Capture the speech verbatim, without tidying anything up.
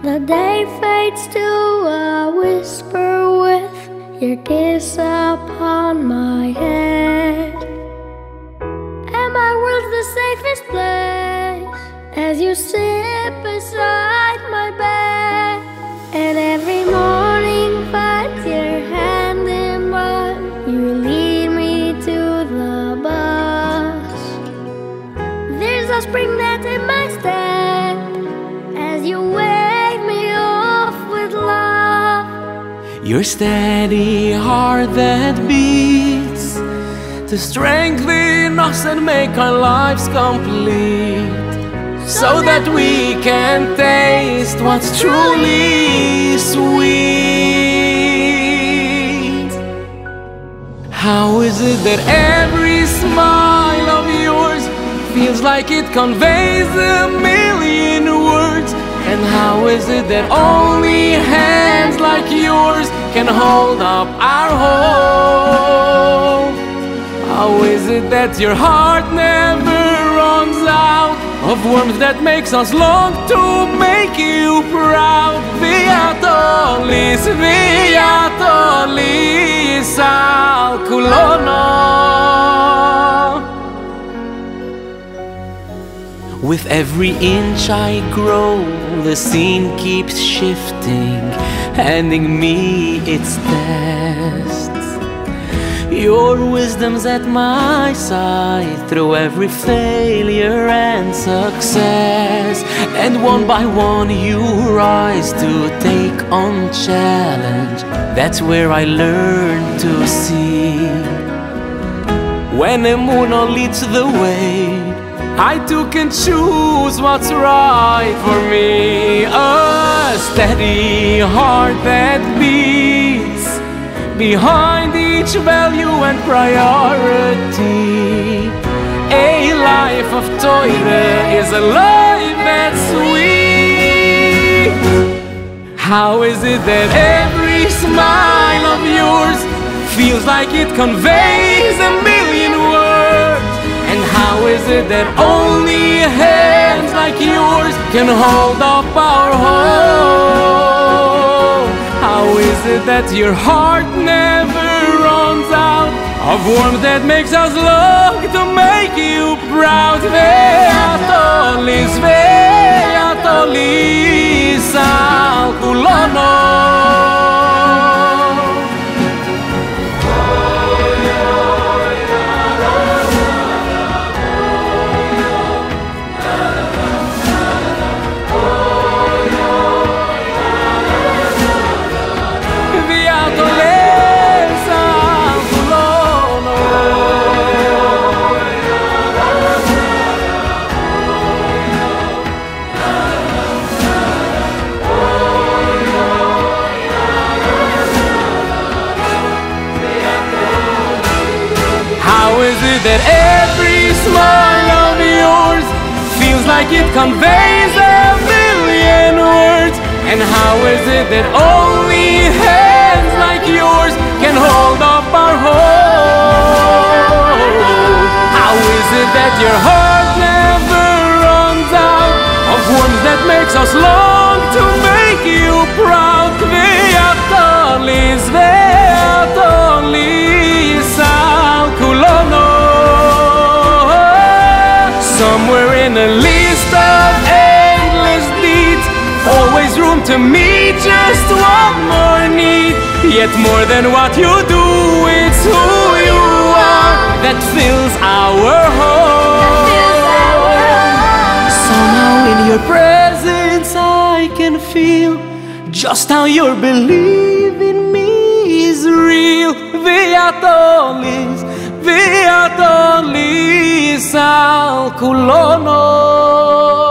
The day fades to a whisper with your kiss upon my head, and my world's the safest place as you sit beside my bed. And every morning finds your hand in mine, you lead me to the bus. There's a spring that's in my step as you wave me off with love. Your steady heart that beats to strengthen us and make our lives complete, so that we can taste what's truly sweet. How is it that every smile of yours feels like it conveys a million words? And how is it that only hands like yours can hold up our hope? How is it that your heart never runs out of warmth that makes us long to make you proud? Viatolis, Viatolis al kulono. With every inch I grow, the scene keeps shifting, handing me its tests. Your wisdom's at my side through every failure and success, and one by one you rise to take on challenge. That's where I learn to see. When Emunah leads the way, I too can choose what's right for me. A steady heart that beats behind each value and priority. A life of Torah is a life that's sweet. How is it that every smile of yours feels like it conveys a million words? And how is it that only hands like yours can hold up our hope? How is it that your heart never runs out of warmth that makes us long to make you proud? Viatolis, Viatolis al kulono. That every smile of yours feels like it conveys a million words? And how is it that only hands like yours can hold up our hope? How is it that your heart never runs out of warmth that makes us long to make you proud? Viatolis, Viatolis al kulono. Somewhere in a list of endless deeds, always room to meet just one more need. Yet more than what you do, it's who you are that fills our home. Somehow in your presence I can feel just how your belief in me is real. Viatolis, Viatolis al kulono.